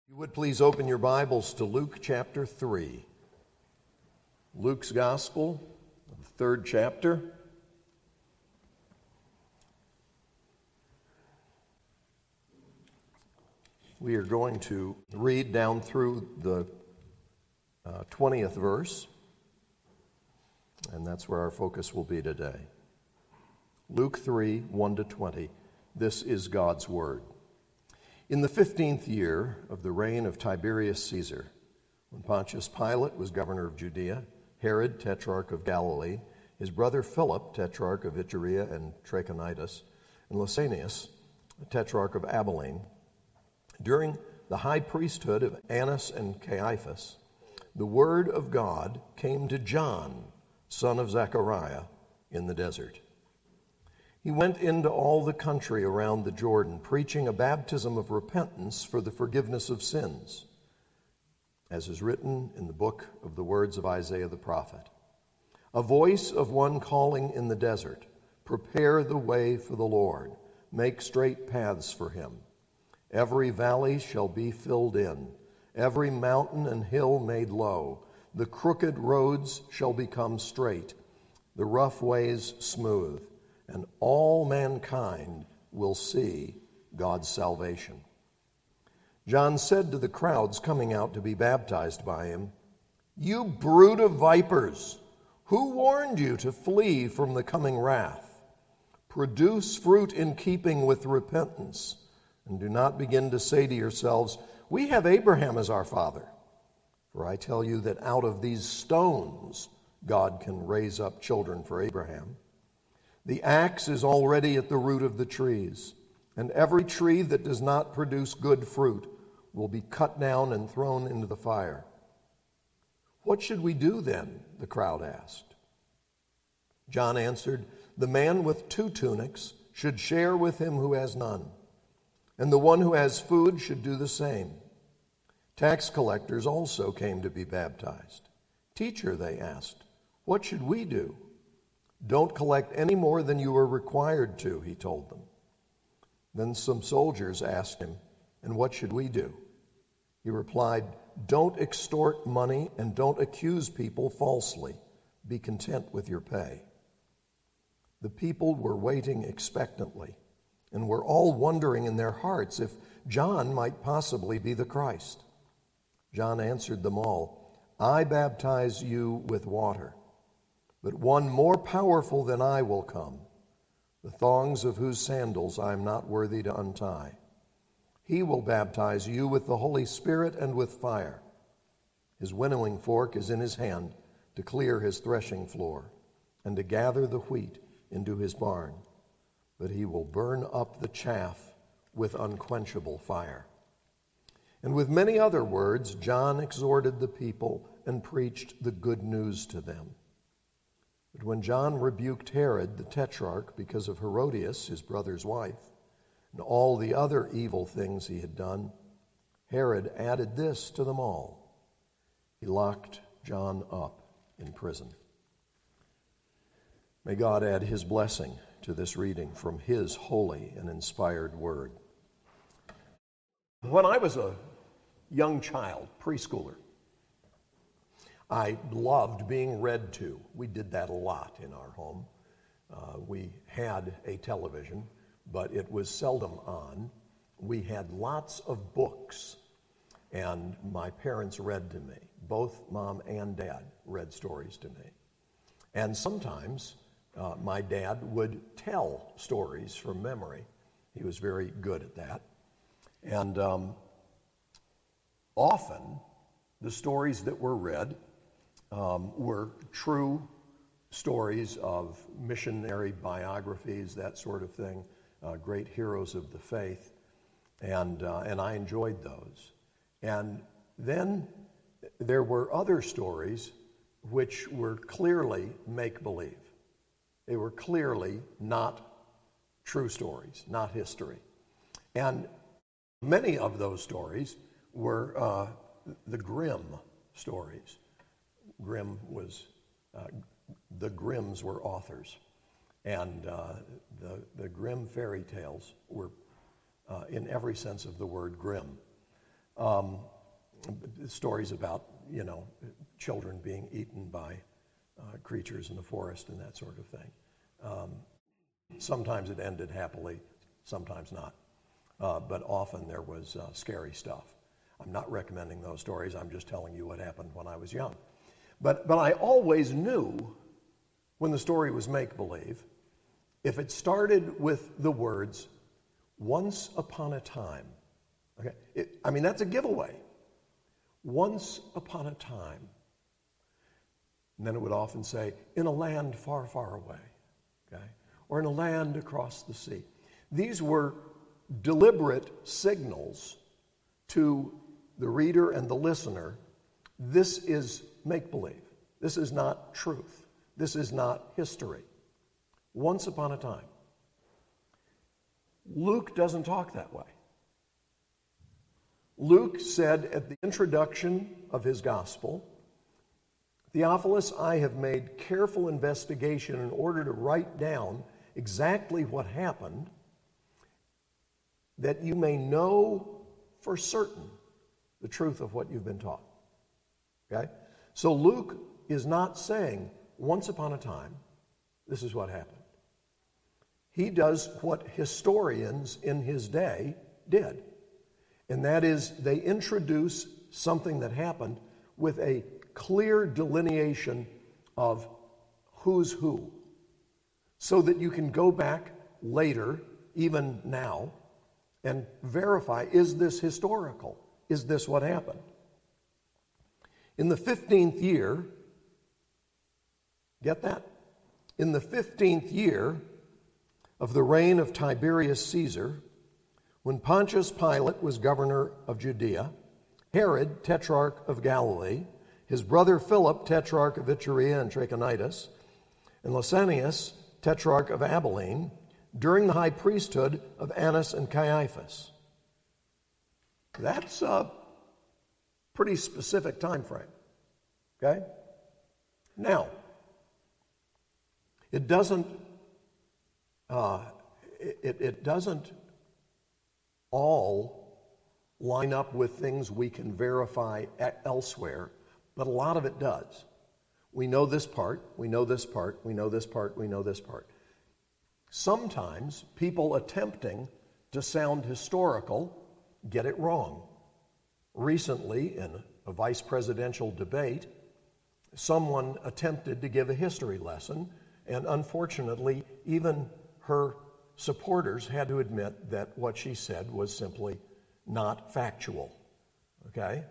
You would please open your Bibles to Luke chapter 3. Luke's Gospel, the third chapter. We are going to read down through the 20th verse, and that's where our focus will be today. Luke 3, 1 to 20. This is God's Word. In the 15th year of the reign of Tiberius Caesar, when Pontius Pilate was governor of Judea, Herod, tetrarch of Galilee, his brother Philip, tetrarch of Iturea and Trachonitis, and Lysanias, tetrarch of Abilene, during the high priesthood of Annas and Caiaphas, the word of God came to John, son of Zechariah, in the desert. He went into all the country around the Jordan, preaching a baptism of repentance for the forgiveness of sins, as is written in the book of the words of Isaiah the prophet. A voice of one calling in the desert, prepare the way for the Lord, make straight paths for him. Every valley shall be filled in, every mountain and hill made low. The crooked roads shall become straight, the rough ways smooth, and all mankind will see God's salvation. John said to the crowds coming out to be baptized by him, "You brood of vipers, who warned you to flee from the coming wrath? Produce fruit in keeping with repentance, and do not begin to say to yourselves, 'We have Abraham as our father.' For I tell you that out of these stones God can raise up children for Abraham. The axe is already at the root of the trees, and every tree that does not produce good fruit will be cut down and thrown into the fire." "What should we do then?" the crowd asked. John answered, "The man with 2 tunics should share with him who has none, and the one who has food should do the same." Tax collectors also came to be baptized. "Teacher," they asked, "what should we do?" "Don't collect any more than you are required to," he told them. Then some soldiers asked him, "And what should we do?" He replied, "Don't extort money and don't accuse people falsely. Be content with your pay." The people were waiting expectantly and were all wondering in their hearts if John might possibly be the Christ. John answered them all, "I baptize you with water, but one more powerful than I will come, the thongs of whose sandals I am not worthy to untie. He will baptize you with the Holy Spirit and with fire. His winnowing fork is in his hand to clear his threshing floor and to gather the wheat into his barn, but he will burn up the chaff with unquenchable fire." And with many other words, John exhorted the people and preached the good news to them. But when John rebuked Herod the tetrarch because of Herodias, his brother's wife, and all the other evil things he had done, Herod added this to them all: he locked John up in prison. May God add his blessing to this reading from his holy and inspired word. When I was a young child, preschooler, I loved being read to. We did that a lot in our home. We had a television, but it was seldom on. We had lots of books, and my parents read to me. Both Mom and Dad read stories to me. And sometimes my dad would tell stories from memory. He was very good at that. And often the stories that were read were true stories of missionary biographies, that sort of thing, great heroes of the faith, and I enjoyed those. And then there were other stories which were clearly make-believe. They were clearly not true stories, not history. And many of those stories were the Grimm stories. The Grimms were authors, and the Grimm fairy tales were, in every sense of the word, grim. Stories about, children being eaten by creatures in the forest and that sort of thing. Sometimes it ended happily, sometimes not. But often there was scary stuff. I'm not recommending those stories. I'm just telling you what happened when I was young. But I always knew when the story was make-believe, if it started with the words, once upon a time. Okay, that's a giveaway. Once upon a time. And then it would often say, in a land far, far away. Okay, or in a land across the sea. These were deliberate signals to the reader and the listener. This is make-believe. This is not truth. This is not history. Once upon a time. Luke doesn't talk that way. Luke said at the introduction of his gospel, Theophilus, I have made careful investigation in order to write down exactly what happened, that you may know for certain the truth of what you've been taught. Okay? So Luke is not saying, once upon a time, this is what happened. He does what historians in his day did, and that is they introduce something that happened with a clear delineation of who's who, so that you can go back later, even now, and verify, is this historical? Is this what happened? In the 15th year, get that? In the 15th year of the reign of Tiberius Caesar, when Pontius Pilate was governor of Judea, Herod, tetrarch of Galilee, his brother Philip, tetrarch of Iturea and Trachonitis, and Lysanias, tetrarch of Abilene, during the high priesthood of Annas and Caiaphas. That's a pretty specific time frame. Okay? Now, it doesn't all line up with things we can verify elsewhere, but a lot of it does. We know this part, we know this part, we know this part, we know this part. Sometimes people attempting to sound historical get it wrong. Recently, in a vice presidential debate, someone attempted to give a history lesson, and unfortunately, even her supporters had to admit that what she said was simply not factual. Okay?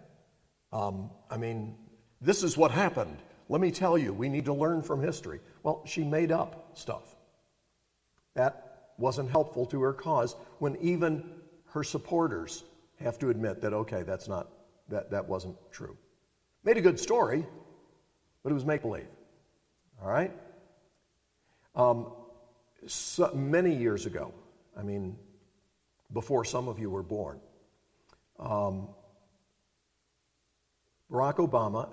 This is what happened. Let me tell you, we need to learn from history. Well, she made up stuff. That wasn't helpful to her cause when even her supporters have to admit that, okay, that wasn't true. Made a good story, but it was make-believe. All right? So many years ago, before some of you were born, Barack Obama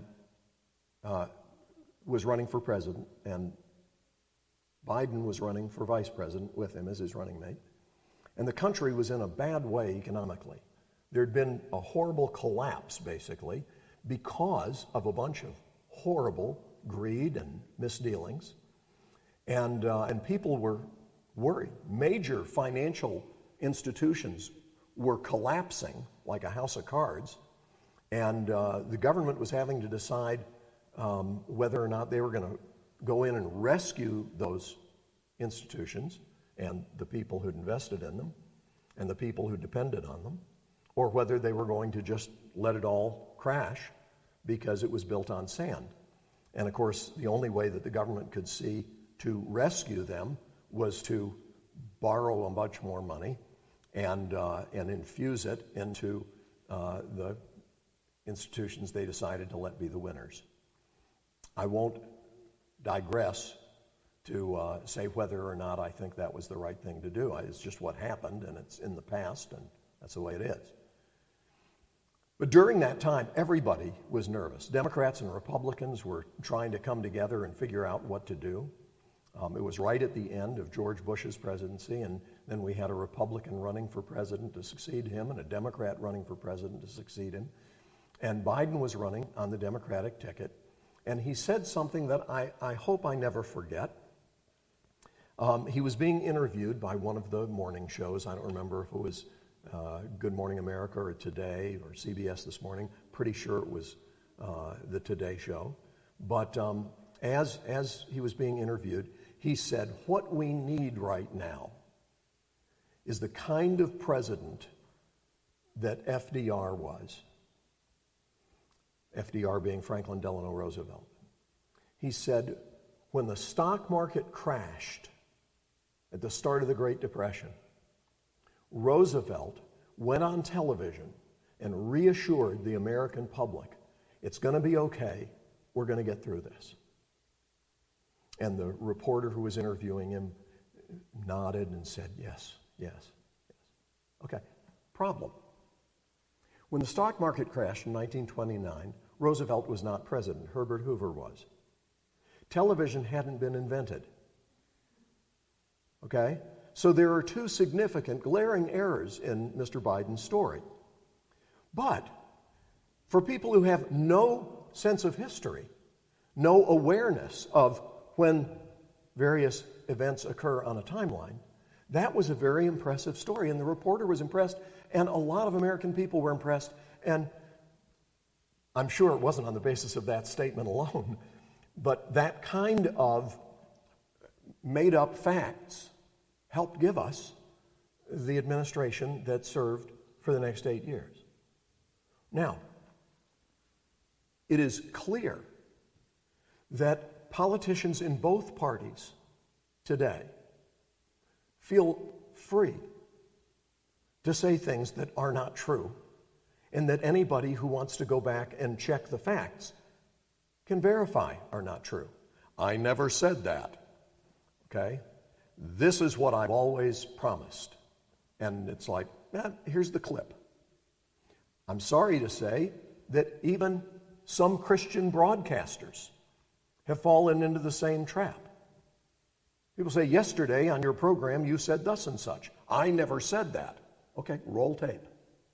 was running for president, and Biden was running for vice president with him as his running mate. And the country was in a bad way economically. There'd been a horrible collapse, basically, because of a bunch of horrible greed and misdealings. And people were worried. Major financial institutions were collapsing like a house of cards. And the government was having to decide whether or not they were going to go in and rescue those institutions and the people who'd invested in them and the people who depended on them, or whether they were going to just let it all crash because it was built on sand. And of course, the only way that the government could see to rescue them was to borrow a bunch more money and infuse it into the institutions they decided to let be the winners. I won't digress to say whether or not I think that was the right thing to do. It's just what happened, and it's in the past, and that's the way it is. But during that time, everybody was nervous. Democrats and Republicans were trying to come together and figure out what to do. It was right at the end of George Bush's presidency, and then we had a Republican running for president to succeed him and a Democrat running for president to succeed him. And Biden was running on the Democratic ticket, and he said something that I hope I never forget. He was being interviewed by one of the morning shows. I don't remember if it was Good Morning America or Today or CBS This Morning. Pretty sure it was the Today show. But as he was being interviewed, he said, what we need right now is the kind of president that FDR was. FDR being Franklin Delano Roosevelt. He said, when the stock market crashed at the start of the Great Depression, Roosevelt went on television and reassured the American public, it's going to be okay, we're going to get through this. And the reporter who was interviewing him nodded and said, yes. Okay, problem. When the stock market crashed in 1929, Roosevelt was not president. Herbert Hoover was. Television hadn't been invented. Okay? So there are two significant, glaring errors in Mr. Biden's story. But for people who have no sense of history, no awareness of when various events occur on a timeline, that was a very impressive story. And the reporter was impressed, and a lot of American people were impressed. And I'm sure it wasn't on the basis of that statement alone, but that kind of made-up facts helped give us the administration that served for the next 8 years. Now, it is clear that politicians in both parties today feel free to say things that are not true, and that anybody who wants to go back and check the facts can verify are not true. I never said that, okay? This is what I've always promised. And it's like, here's the clip. I'm sorry to say that even some Christian broadcasters have fallen into the same trap. People say, yesterday on your program you said thus and such. I never said that. Okay, roll tape.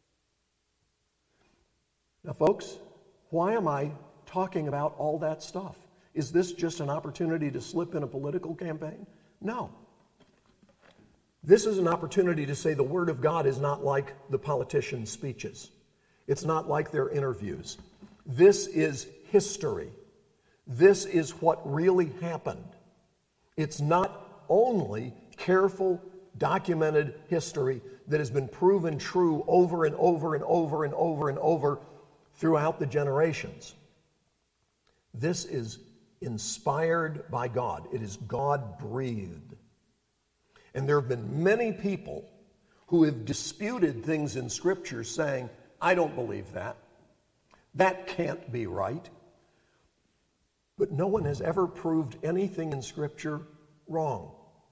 Now, folks, why am I talking about all that stuff? Is this just an opportunity to slip in a political campaign? No. This is an opportunity to say the Word of God is not like the politicians' speeches. It's not like their interviews. This is history. This is what really happened. It's not only careful, documented history that has been proven true over and over and over and over and over throughout the generations. This is inspired by God. It is God-breathed. And there have been many people who have disputed things in Scripture saying, I don't believe that. That can't be right. But no one has ever proved anything in Scripture wrong.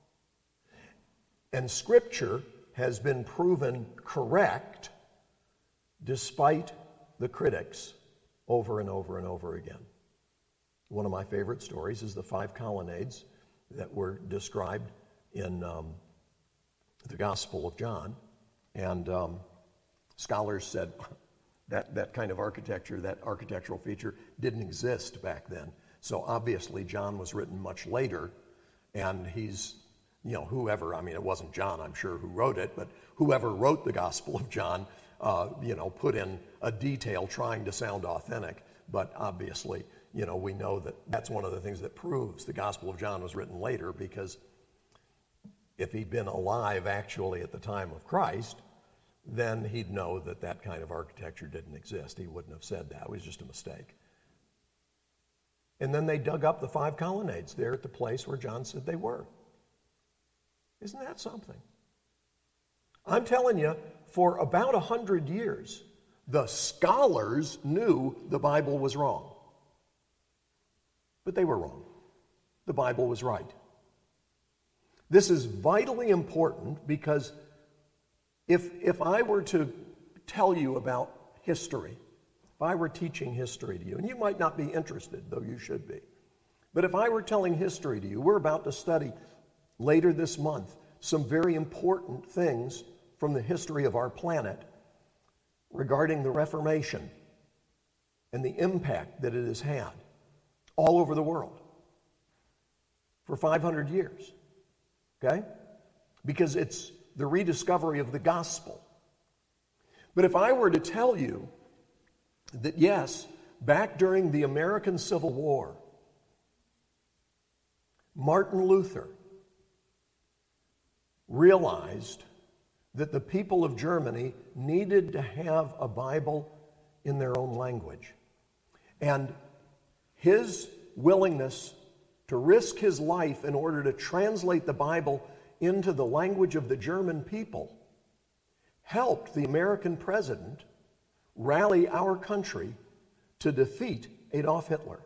And Scripture has been proven correct despite the critics over and over and over again. One of my favorite stories is the 5 colonnades that were described in the Gospel of John. And scholars said that kind of architecture, that architectural feature, didn't exist back then. So obviously John was written much later, and he's, whoever, it wasn't John, I'm sure, who wrote it, but whoever wrote the Gospel of John, put in a detail trying to sound authentic. But obviously, we know that that's one of the things that proves the Gospel of John was written later, because if he'd been alive actually at the time of Christ, then he'd know that that kind of architecture didn't exist. He wouldn't have said that. It was just a mistake. And then they dug up the 5 colonnades there at the place where John said they were. Isn't that something? I'm telling you, for about 100 years, the scholars knew the Bible was wrong. But they were wrong. The Bible was right. This is vitally important because if I were to tell you about history, if I were teaching history to you, and you might not be interested, though you should be, But if I were telling history to you, we're about to study later this month some very important things from the history of our planet regarding the Reformation and the impact that it has had all over the world for 500 years, okay? Because it's the rediscovery of the gospel. But if I were to tell you that, yes, back during the American Civil War, Martin Luther realized that the people of Germany needed to have a Bible in their own language. And his willingness to risk his life in order to translate the Bible into the language of the German people helped the American president rally our country to defeat Adolf Hitler.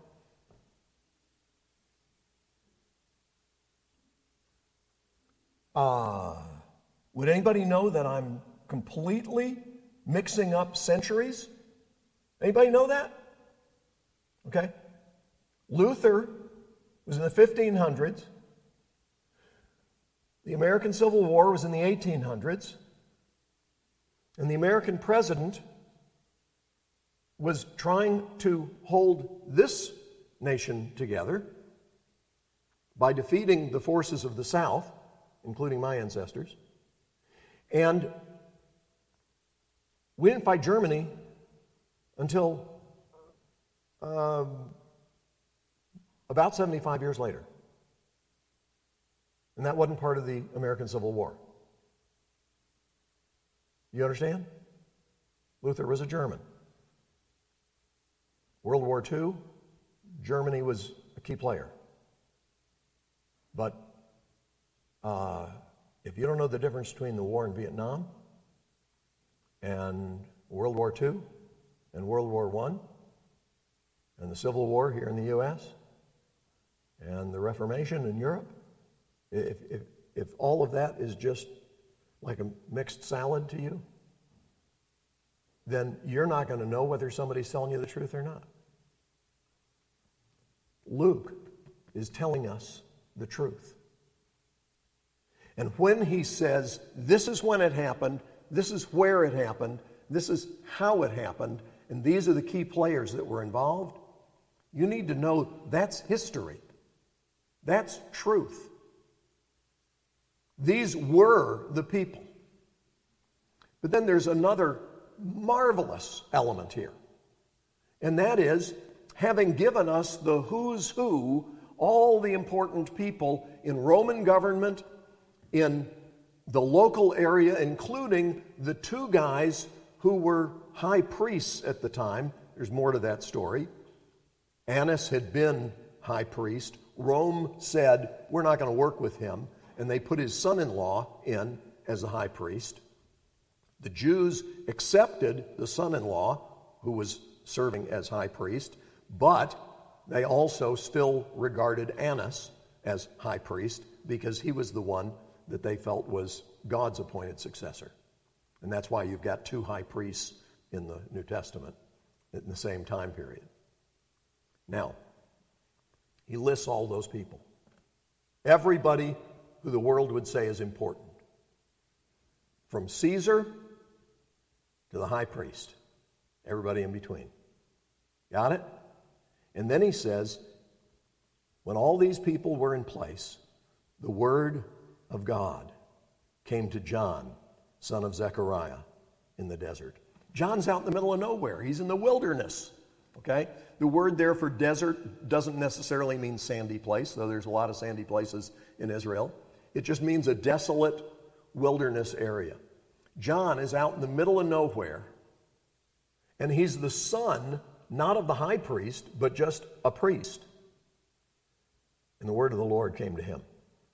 Would anybody know that I'm completely mixing up centuries? Anybody know that? Okay. Luther was in the 1500s. The American Civil War was in the 1800s. And the American president was trying to hold this nation together by defeating the forces of the South, including my ancestors. And we didn't fight Germany until about 75 years later. And that wasn't part of the American Civil War. You understand? Luther was a German. World War II, Germany was a key player. But if you don't know the difference between the war in Vietnam and World War II and World War I and the Civil War here in the U.S. and the Reformation in Europe, if all of that is just like a mixed salad to you, then you're not going to know whether somebody's telling you the truth or not. Luke is telling us the truth. And when he says, this is when it happened, this is where it happened, this is how it happened, and these are the key players that were involved, you need to know that's history. That's truth. These were the people. But then there's another marvelous element here. And that is, having given us the who's who, all the important people in Roman government, in the local area, including the two guys who were high priests at the time. There's more to that story. Annas had been high priest. Rome said, we're not going to work with him. And they put his son-in-law in as the high priest. The Jews accepted the son-in-law, who was serving as high priest, but they also still regarded Annas as high priest because he was the one that they felt was God's appointed successor. And that's why you've got two high priests in the New Testament in the same time period. Now, he lists all those people. Everybody who the world would say is important. From Caesar to the high priest. Everybody in between. Got it? And then he says, when all these people were in place, the word of God came to John, son of Zechariah, in the desert. John's out in the middle of nowhere. He's in the wilderness. Okay? The word there for desert doesn't necessarily mean sandy place, though there's a lot of sandy places in Israel. It just means a desolate wilderness area. John is out in the middle of nowhere, and he's the son, not of the high priest, but just a priest. And the word of the Lord came to him.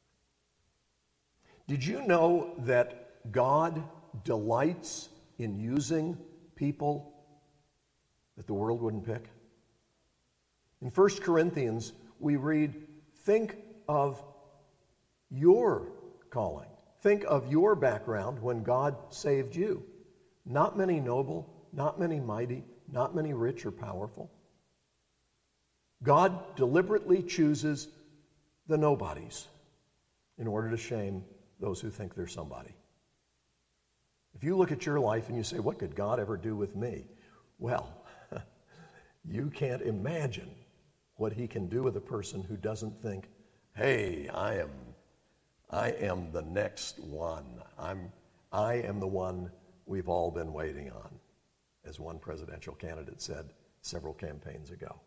Did you know that God delights in using people that the world wouldn't pick? In 1 Corinthians, we read, think of your calling. Think of your background when God saved you. Not many noble, not many mighty, not many rich or powerful. God deliberately chooses the nobodies in order to shame those who think they're somebody. If you look at your life and you say, what could God ever do with me? Well, you can't imagine what he can do with a person who doesn't think, hey, I am the next one. I am the one we've all been waiting on, as one presidential candidate said several campaigns ago.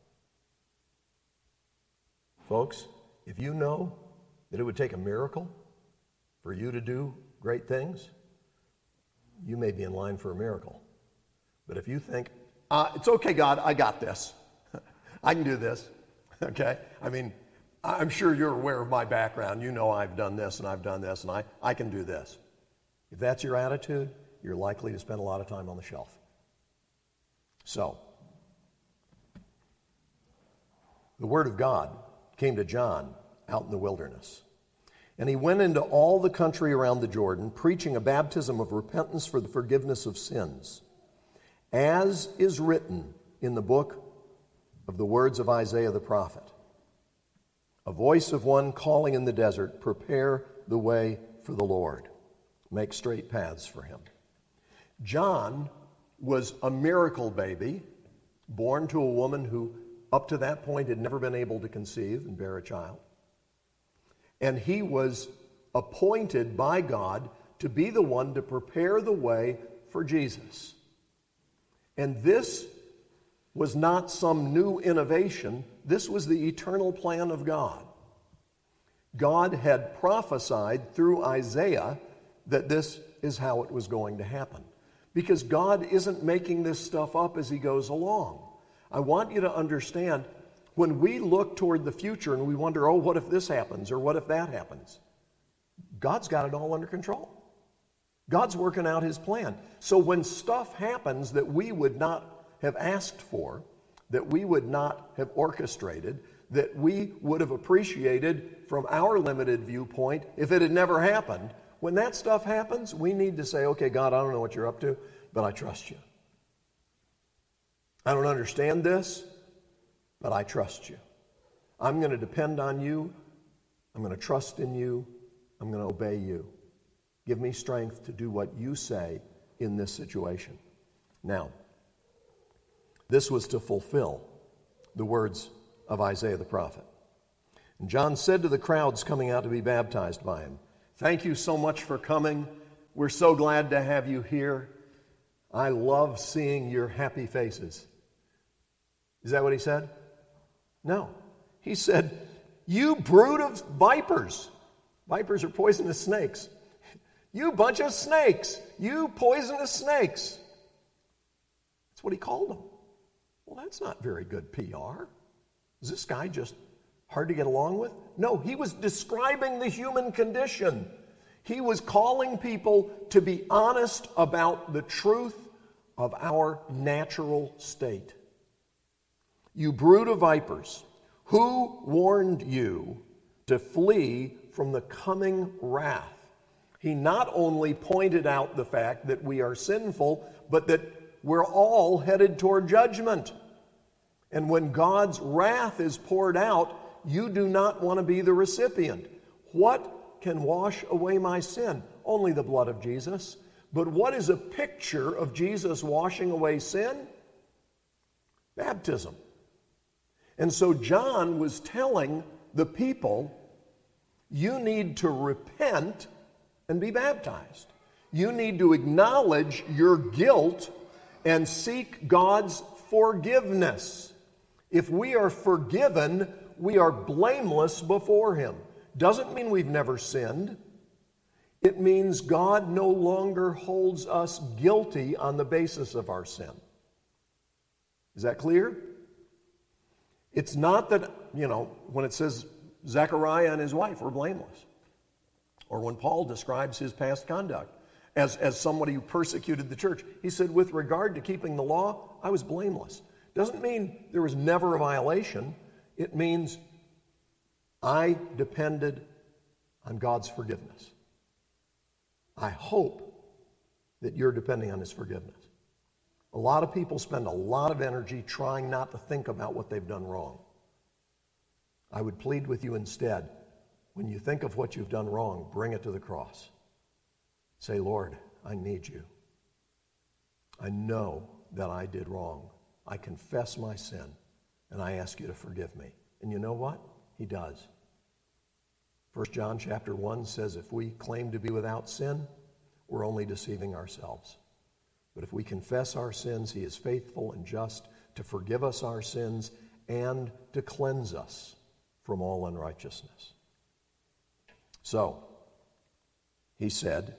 Folks, if you know that it would take a miracle for you to do great things, you may be in line for a miracle. But if you think, it's okay, God, I got this. I can do this, okay? I mean, I'm sure you're aware of my background. You know I've done this and I've done this and I can do this. If that's your attitude, you're likely to spend a lot of time on the shelf. So, the Word of God came to John out in the wilderness. And he went into all the country around the Jordan, preaching a baptism of repentance for the forgiveness of sins, as is written in the book of the words of Isaiah the prophet. A voice of one calling in the desert, prepare the way for the Lord. Make straight paths for him. John was a miracle baby, born to a woman who up to that point had never been able to conceive and bear a child. And he was appointed by God to be the one to prepare the way for Jesus. And this was not some new innovation. This was the eternal plan of God. God had prophesied through Isaiah that this is how it was going to happen. Because God isn't making this stuff up as he goes along. I want you to understand, when we look toward the future and we wonder, oh, what if this happens or what if that happens? God's got it all under control. God's working out his plan. So when stuff happens that we would not have asked for, that we would not have orchestrated, that we would have appreciated from our limited viewpoint if it had never happened, when that stuff happens, we need to say, okay, God, I don't know what you're up to, but I trust you. I don't understand this, but I trust you. I'm going to depend on you. I'm going to trust in you. I'm going to obey you. Give me strength to do what you say in this situation. Now, this was to fulfill the words of Isaiah the prophet. And John said to the crowds coming out to be baptized by him, thank you so much for coming. We're so glad to have you here. I love seeing your happy faces. Is that what he said? No. He said, you brood of vipers. Vipers are poisonous snakes. You bunch of snakes. You poisonous snakes. That's what he called them. Well, that's not very good PR. Is this guy just hard to get along with? No, he was describing the human condition. He was calling people to be honest about the truth of our natural state. You brood of vipers, who warned you to flee from the coming wrath? He not only pointed out the fact that we are sinful, but that we're all headed toward judgment. And when God's wrath is poured out, you do not want to be the recipient. What can wash away my sin? Only the blood of Jesus. But what is a picture of Jesus washing away sin? Baptism. And so John was telling the people, you need to repent and be baptized. You need to acknowledge your guilt and seek God's forgiveness. If we are forgiven, we are blameless before him. Doesn't mean we've never sinned. It means God no longer holds us guilty on the basis of our sin. Is that clear? It's not that, when it says Zechariah and his wife were blameless, or when Paul describes his past conduct as somebody who persecuted the church, he said, with regard to keeping the law, I was blameless. Doesn't mean there was never a violation. It means I depended on God's forgiveness. I hope that you're depending on his forgiveness. A lot of people spend a lot of energy trying not to think about what they've done wrong. I would plead with you instead, when you think of what you've done wrong, bring it to the cross. Say, Lord, I need you. I know that I did wrong. I confess my sin, and I ask you to forgive me. And you know what? He does. 1 John chapter 1 says if we claim to be without sin, we're only deceiving ourselves. But if we confess our sins, he is faithful and just to forgive us our sins and to cleanse us from all unrighteousness. So, he said,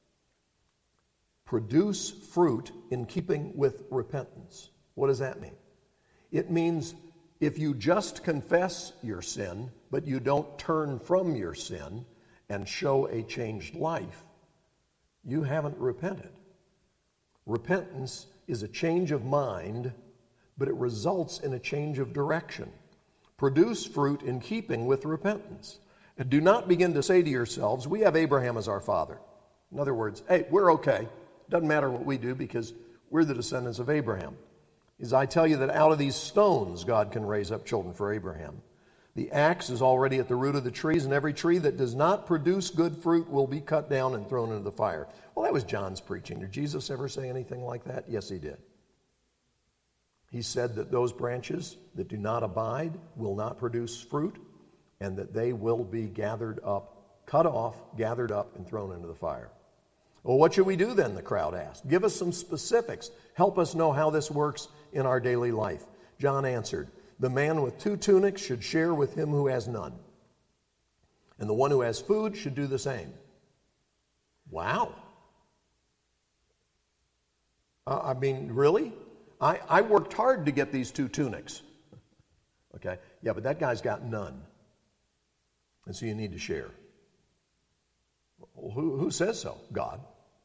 produce fruit in keeping with repentance. What does that mean? It means if you just confess your sin, but you don't turn from your sin and show a changed life, you haven't repented. Repentance is a change of mind, but it results in a change of direction. Produce fruit in keeping with repentance. And do not begin to say to yourselves, we have Abraham as our father. In other words, hey, we're okay. Doesn't matter what we do because we're the descendants of Abraham. As I tell you that out of these stones God can raise up children for Abraham. The axe is already at the root of the trees, and every tree that does not produce good fruit will be cut down and thrown into the fire. Well, that was John's preaching. Did Jesus ever say anything like that? Yes, he did. He said that those branches that do not abide will not produce fruit, and that they will be gathered up, cut off, gathered up, and thrown into the fire. Well, what should we do then, the crowd asked. Give us some specifics. Help us know how this works in our daily life. John answered, the man with 2 tunics should share with him who has none. And the one who has food should do the same. Wow. I mean, really? I worked hard to get these 2 tunics. Okay? Yeah, but that guy's got none. And so you need to share. Well, who says so? God.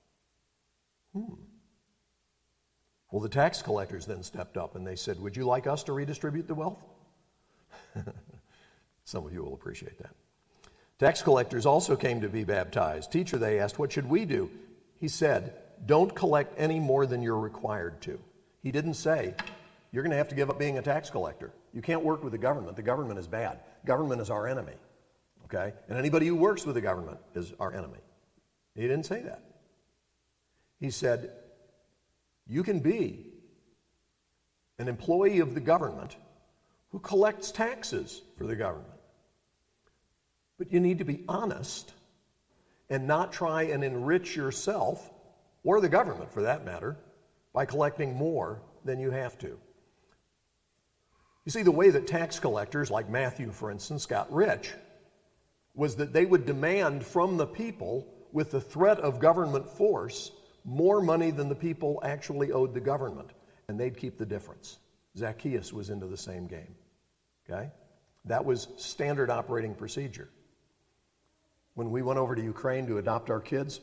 Well, the tax collectors then stepped up and they said, would you like us to redistribute the wealth? Some of you will appreciate that. Tax collectors also came to be baptized. Teacher, they asked, what should we do? He said, don't collect any more than you're required to. He didn't say, you're going to have to give up being a tax collector. You can't work with the government. The government is bad. Government is our enemy. Okay? And anybody who works with the government is our enemy. He didn't say that. He said, you can be an employee of the government who collects taxes for the government. But you need to be honest and not try and enrich yourself, or the government for that matter, by collecting more than you have to. You see, the way that tax collectors, like Matthew, for instance, got rich was that they would demand from the people, with the threat of government force, more money than the people actually owed the government, and they'd keep the difference. Zacchaeus was into the same game. Okay? That was standard operating procedure. When we went over to Ukraine to adopt our kids,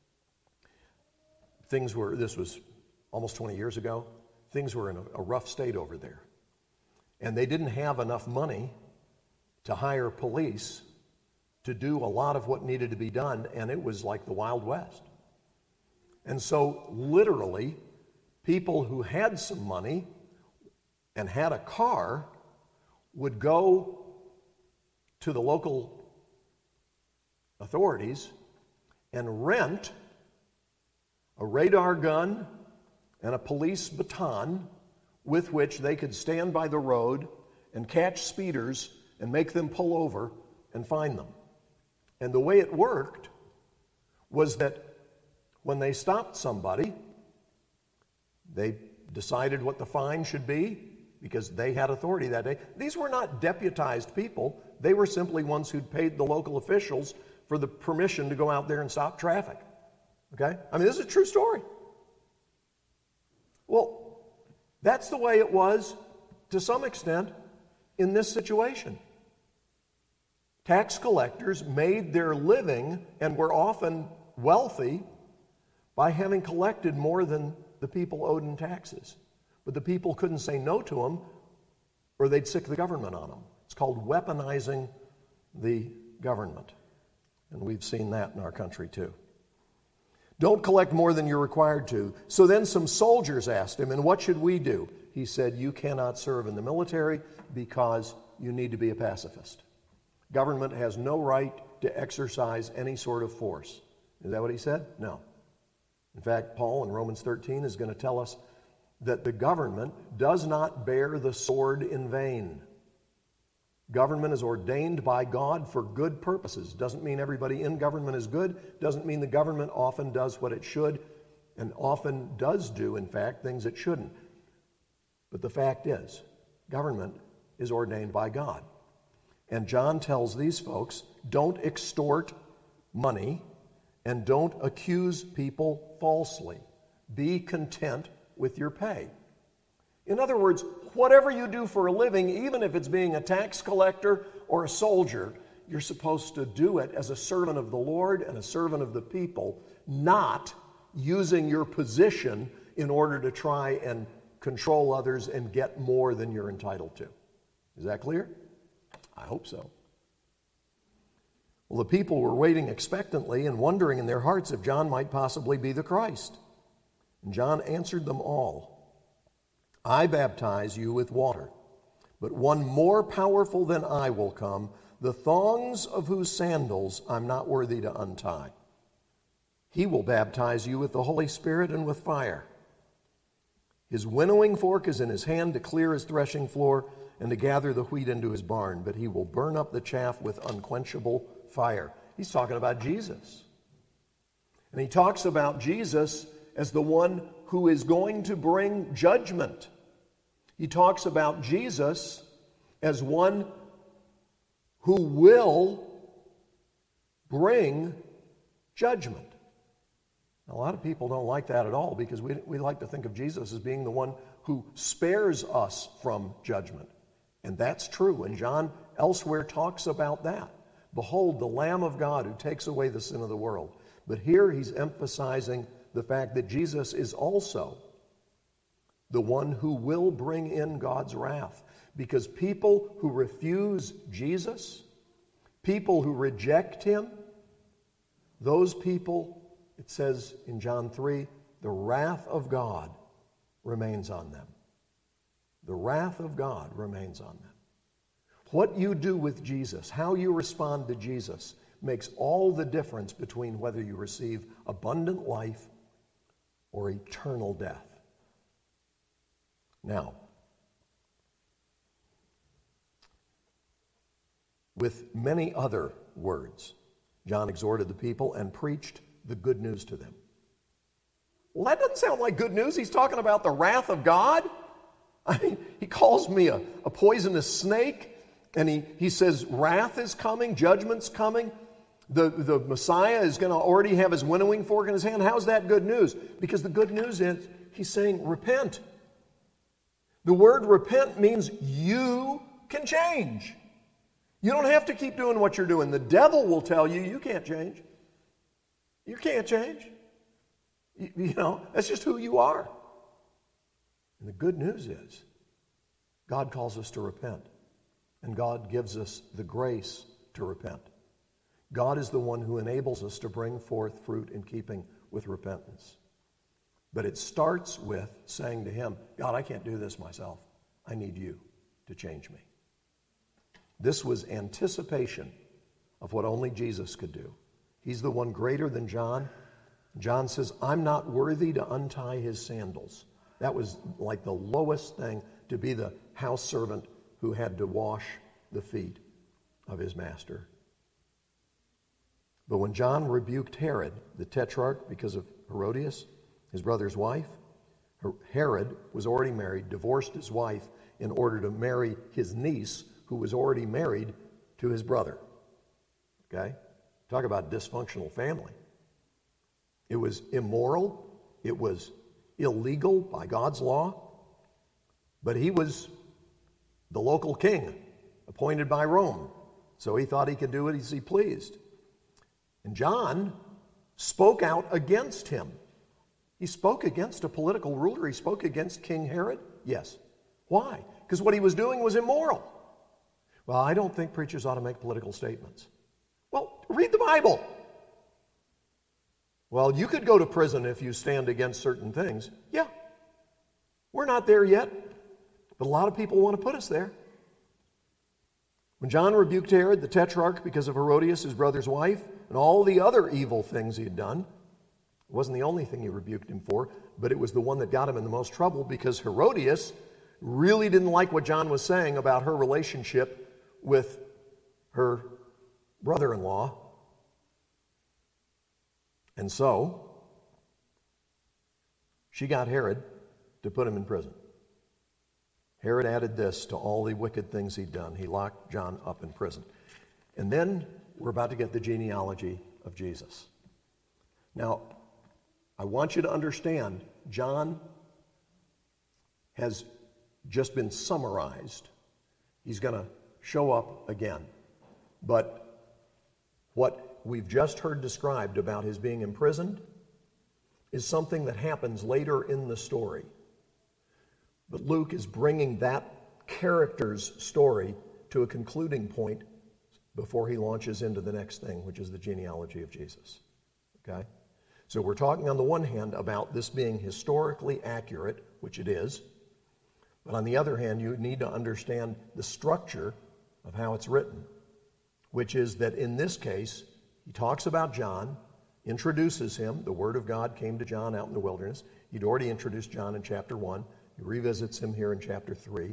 this was almost 20 years ago, things were in a rough state over there. And they didn't have enough money to hire police to do a lot of what needed to be done, and it was like the Wild West. And so literally, people who had some money and had a car would go to the local authorities and rent a radar gun and a police baton with which they could stand by the road and catch speeders and make them pull over and fine them. And the way it worked was that when they stopped somebody, they decided what the fine should be because they had authority that day. These were not deputized people. They were simply ones who'd paid the local officials for the permission to go out there and stop traffic. Okay? I mean, this is a true story. Well, that's the way it was, to some extent, in this situation. Tax collectors made their living and were often wealthy by having collected more than the people owed in taxes. But the people couldn't say no to them, or they'd sick the government on them. It's called weaponizing the government. And we've seen that in our country too. Don't collect more than you're required to. So then some soldiers asked him, and what should we do? He said, you cannot serve in the military because you need to be a pacifist. Government has no right to exercise any sort of force. Is that what he said? No. In fact, Paul in Romans 13 is going to tell us that the government does not bear the sword in vain. Government is ordained by God for good purposes. Doesn't mean everybody in government is good. Doesn't mean the government often does what it should, and often does do, in fact, things it shouldn't. But the fact is, government is ordained by God. And John tells these folks, don't extort money and don't accuse people falsely. Be content with your pay. In other words, whatever you do for a living, even if it's being a tax collector or a soldier, you're supposed to do it as a servant of the Lord and a servant of the people, not using your position in order to try and control others and get more than you're entitled to. Is that clear? I hope so. Well, the people were waiting expectantly and wondering in their hearts if John might possibly be the Christ. And John answered them all, I baptize you with water, but one more powerful than I will come, the thongs of whose sandals I'm not worthy to untie. He will baptize you with the Holy Spirit and with fire. His winnowing fork is in his hand to clear his threshing floor and to gather the wheat into his barn, but he will burn up the chaff with unquenchable fire. He's talking about Jesus. And he talks about Jesus as the one who is going to bring judgment. He talks about Jesus as one who will bring judgment. Now, a lot of people don't like that at all because we like to think of Jesus as being the one who spares us from judgment. And that's true. And John elsewhere talks about that. Behold, the Lamb of God who takes away the sin of the world. But here he's emphasizing the fact that Jesus is also the one who will bring in God's wrath. Because people who refuse Jesus, people who reject him, those people, it says in John 3, the wrath of God remains on them. The wrath of God remains on them. What you do with Jesus, how you respond to Jesus, makes all the difference between whether you receive abundant life or eternal death. Now, with many other words, John exhorted the people and preached the good news to them. Well, that doesn't sound like good news. He's talking about the wrath of God. I mean, he calls me a poisonous snake, and he says wrath is coming, judgment's coming. The Messiah is going to already have his winnowing fork in his hand. How's that good news? Because the good news is he's saying repent. The word repent means you can change. You don't have to keep doing what you're doing. The devil will tell you you can't change. You can't change. You know, that's just who you are. And the good news is God calls us to repent. And God gives us the grace to repent. God is the one who enables us to bring forth fruit in keeping with repentance. But it starts with saying to him, God, I can't do this myself. I need you to change me. This was anticipation of what only Jesus could do. He's the one greater than John. John says, I'm not worthy to untie his sandals. That was like the lowest thing, to be the house servant who had to wash the feet of his master. But when John rebuked Herod, the tetrarch, because of Herodias, his brother's wife, Herod was already married, divorced his wife in order to marry his niece, who was already married to his brother. Okay? Talk about dysfunctional family. It was immoral. It was illegal by God's law. But he was the local king, appointed by Rome. So he thought he could do it as he pleased. And John spoke out against him. He spoke against a political ruler. He spoke against King Herod. Yes. Why? Because what he was doing was immoral. Well, I don't think preachers ought to make political statements. Well, read the Bible. Well, you could go to prison if you stand against certain things. Yeah. We're not there yet, but a lot of people want to put us there. When John rebuked Herod, the tetrarch, because of Herodias, his brother's wife, and all the other evil things he had done, it wasn't the only thing he rebuked him for, but it was the one that got him in the most trouble because Herodias really didn't like what John was saying about her relationship with her brother-in-law. And so, she got Herod to put him in prison. Herod added this to all the wicked things he'd done. He locked John up in prison. And then we're about to get the genealogy of Jesus. Now, I want you to understand, John has just been summarized. He's going to show up again. But what we've just heard described about his being imprisoned is something that happens later in the story. But Luke is bringing that character's story to a concluding point before he launches into the next thing, which is the genealogy of Jesus. Okay? So we're talking on the one hand about this being historically accurate, which it is. But on the other hand, you need to understand the structure of how it's written, which is that in this case, he talks about John, introduces him. The Word of God came to John out in the wilderness. He'd already introduced John in chapter 1. He revisits him here in chapter 3.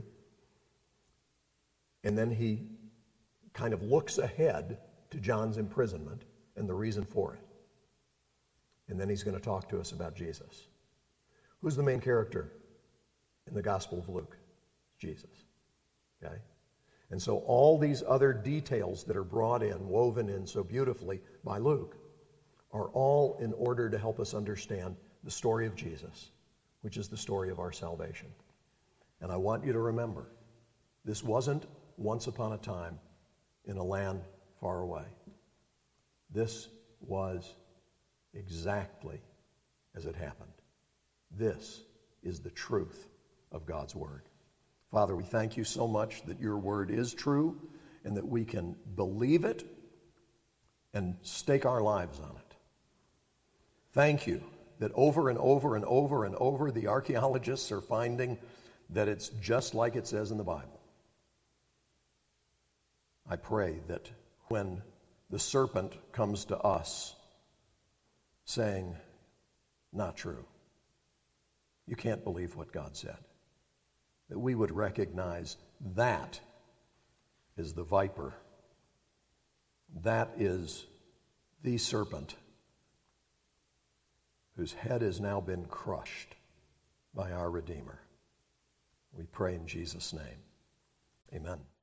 And then he kind of looks ahead to John's imprisonment and the reason for it. And then he's going to talk to us about Jesus. Who's the main character in the Gospel of Luke? Jesus. Okay? And so all these other details that are brought in, woven in so beautifully by Luke, are all in order to help us understand the story of Jesus, which is the story of our salvation. And I want you to remember, this wasn't once upon a time in a land far away. This was exactly as it happened. This is the truth of God's Word. Father, we thank you so much that your Word is true and that we can believe it and stake our lives on it. Thank you that over and over and over and over the archaeologists are finding that it's just like it says in the Bible. I pray that when the serpent comes to us saying, not true, you can't believe what God said, that we would recognize that is the viper, that is the serpent whose head has now been crushed by our Redeemer. We pray in Jesus' name. Amen.